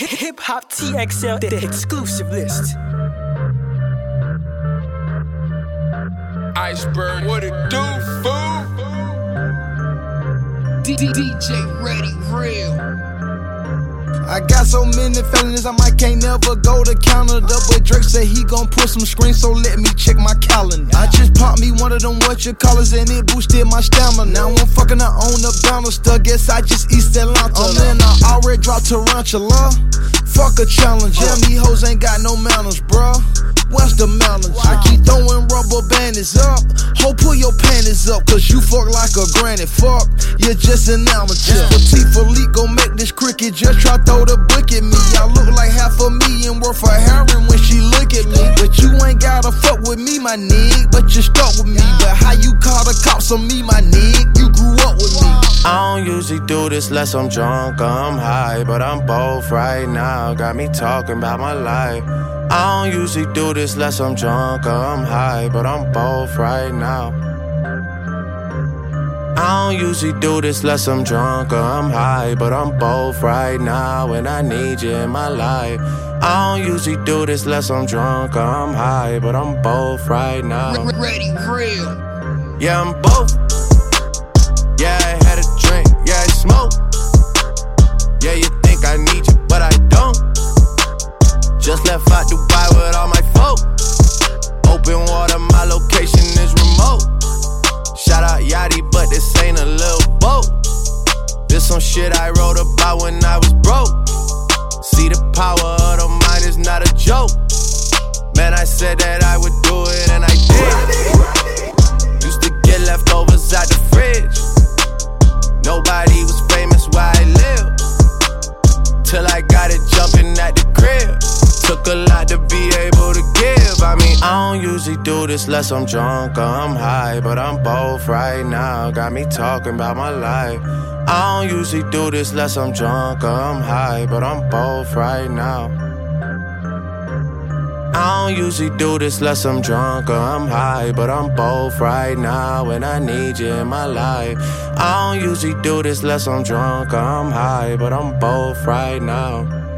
Hip Hop TXL, the exclusive list. Iceberg, what it do, fool? DJ Ready Real. I got so many felonies, I can't never go to Canada. But Drake said he gon' put some screens, so let me check my calendar. I just popped me one of them whatchamacallits and it boosted my stamina. Now I'm fucking I own a Bannister, guess I just East Atlanta. Man, I already dropped Tarantula. Fuck a challenge, yeah, these hoes ain't got no manners, bruh. What's the manners? I keep throwing rubber bandits up. Ho, pull your panties up, cause you fuck like a granny. Fuck, you're just an amateur. Petite Philippe gon' make this cricket, just try throw the book at me. I look like $500,000 worth of heroin when she look at me. But you ain't gotta fuck with me, my nigga, but you stuck with me. But how you call the cops on me, my nigga? You grew up with me. I don't usually do this unless I'm drunk or I'm high, but I'm both right now. Got me talking about my life. I don't usually do this unless I'm drunk or I'm high, but I'm both right now. I don't usually do this unless I'm drunk or I'm high, but I'm both right now, and I need you in my life. I don't usually do this unless I'm drunk or I'm high, but I'm both right now. Ready Real. Yeah, I'm both. Yeah, I had a drink, yeah, I smoke. Yeah, you think I need you, but I don't. Just left out Dubai with all my folk. Open water, my location is remote. Shout out Yachty, but this ain't a little boat. This some shit I wrote about when I was broke. See, the power of the mind is not a joke. Man, I said that I would do it and I did. Used to get leftovers out the fridge. Nobody was famous where I live, till I got it jumping at the crib. Took a lot to be able to give. I mean, I don't usually do this unless I'm drunk or I'm high, but I'm both right now. Got me talking about my life. I don't usually do this unless I'm drunk or I'm high, but I'm both right now. I don't usually do this unless I'm drunk or I'm high, but I'm both right now, and I need you in my life. I don't usually do this unless I'm drunk or I'm high, but I'm both right now.